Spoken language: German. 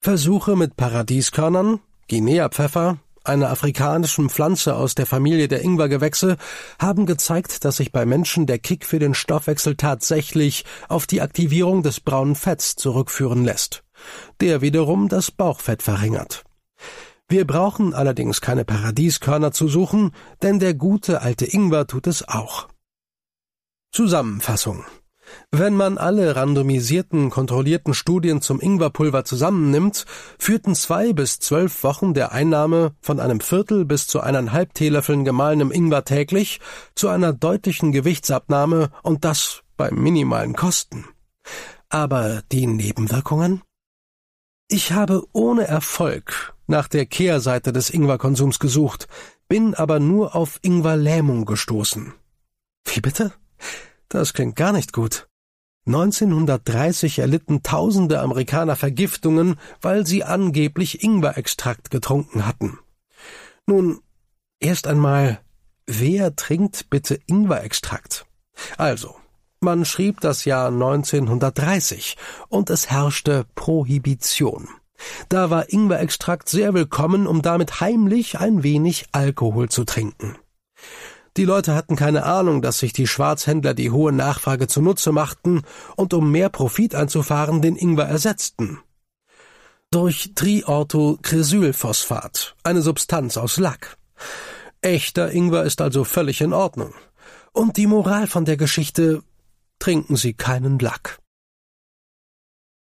Versuche mit Paradieskörnern, Guinea-Pfeffer, einer afrikanischen Pflanze aus der Familie der Ingwergewächse, haben gezeigt, dass sich bei Menschen der Kick für den Stoffwechsel tatsächlich auf die Aktivierung des braunen Fetts zurückführen lässt, der wiederum das Bauchfett verringert. Wir brauchen allerdings keine Paradieskörner zu suchen, denn der gute alte Ingwer tut es auch. Zusammenfassung: Wenn man alle randomisierten, kontrollierten Studien zum Ingwerpulver zusammennimmt, führten 2 bis 12 Wochen der Einnahme von einem Viertel bis zu 1,5 Teelöffeln gemahlenem Ingwer täglich zu einer deutlichen Gewichtsabnahme, und das bei minimalen Kosten. Aber die Nebenwirkungen? Ich habe ohne Erfolg nach der Kehrseite des Ingwerkonsums gesucht, bin aber nur auf Ingwerlähmung gestoßen. Wie bitte? Das klingt gar nicht gut. 1930 erlitten tausende Amerikaner Vergiftungen, weil sie angeblich Ingwerextrakt getrunken hatten. Nun, erst einmal, wer trinkt bitte Ingwerextrakt? Also, man schrieb das Jahr 1930 und es herrschte Prohibition. Da war Ingwerextrakt sehr willkommen, um damit heimlich ein wenig Alkohol zu trinken. Die Leute hatten keine Ahnung, dass sich die Schwarzhändler die hohe Nachfrage zunutze machten und um mehr Profit einzufahren den Ingwer ersetzten. Durch Triorthocresylphosphat, eine Substanz aus Lack. Echter Ingwer ist also völlig in Ordnung. Und die Moral von der Geschichte: Trinken Sie keinen Lack.